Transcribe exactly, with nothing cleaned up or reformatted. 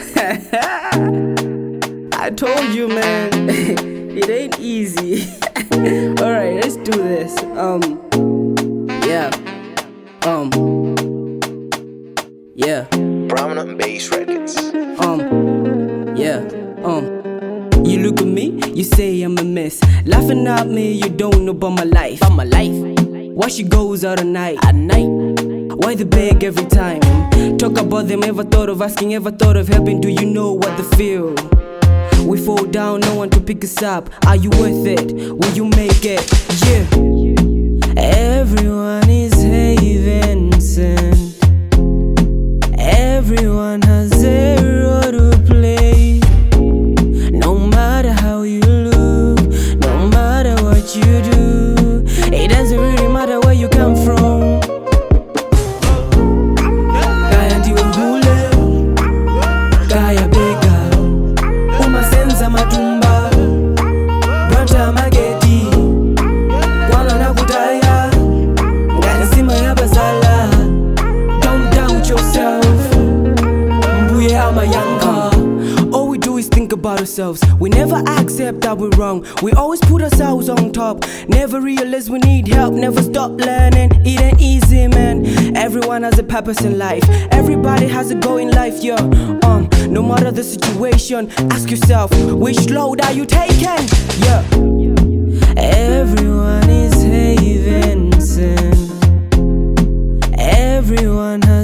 I told you, man. It ain't easy. Alright, let's do this. Um, yeah. Um, yeah. Prominent Bass Records. Um, yeah. Um. You look at me, you say I'm a mess. Laughing at me, you don't know about my life. About my life. Why she goes out at night? At night. Why they beg every time? Talk about them, ever thought of asking, ever thought of helping? Do you know what they feel? We fall down, no one to pick us up. Are you worth it? Will you make it? Yeah. Everyone is heaven sent. Everyone has a role to play. No matter how you look, no matter what you do, it doesn't really matter where you come from. Kaya ndiwe hule, kaya bega, umasenza matumba, branta mageti, wala nakutaya, ngani sima ya basala. Don't doubt yourself, mbuye ama yanka. All we do is think about ourselves. We never accept that we're wrong. We always put ourselves on top. Never realize we need help. Never stop learning. It ain't easy, man. Everyone has a purpose in life. Everybody has a goal in life, yeah. Um, no matter the situation, ask yourself, which road are you taking? Yeah. Everyone is heaven sent. Everyone has